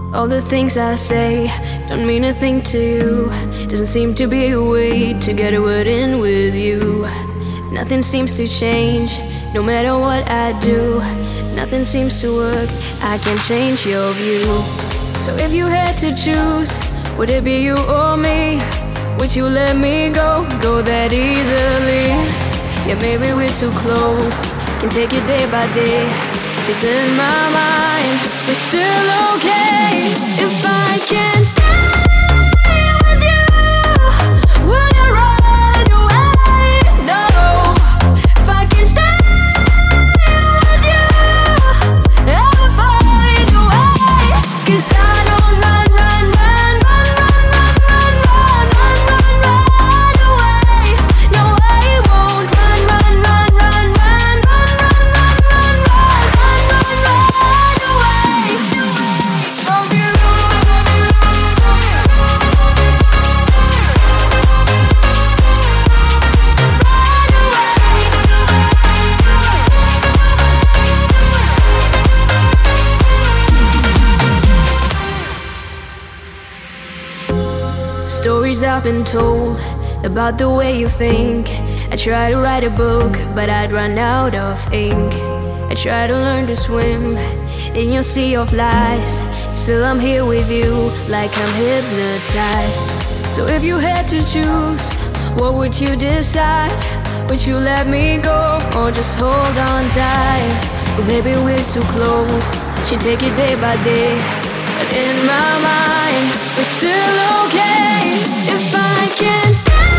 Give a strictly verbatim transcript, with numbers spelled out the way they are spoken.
All the things I say don't mean a thing to you. Doesn't seem to be a way to get a word in with you. Nothing seems to change, no matter what I do. Nothing seems to work, I can't change your view. So if you had to choose, would it be you or me? Would you let me go, go that easily? Yeah, maybe we're too close, can take it day by day. Cause in my mind, we're still okay. If I can't stay with you, would I run away? No. If I can't stay with you, I'll find a way. Cause I don't run, run, run, run, run, run, run, run, run, run, run away. No, I won't run, run, run, run, run, run, run, run, run, run, run away from you. Stories I've been told about the way you think. I try to write a book, but I'd run out of ink. I try to learn to swim in your sea of lies. Still I'm here with you, like I'm hypnotized. So if you had to choose, what would you decide? Would you let me go, or just hold on tight? Or maybe we're too close, should take it day by day. But in my mind, we're still okay. If I can't stay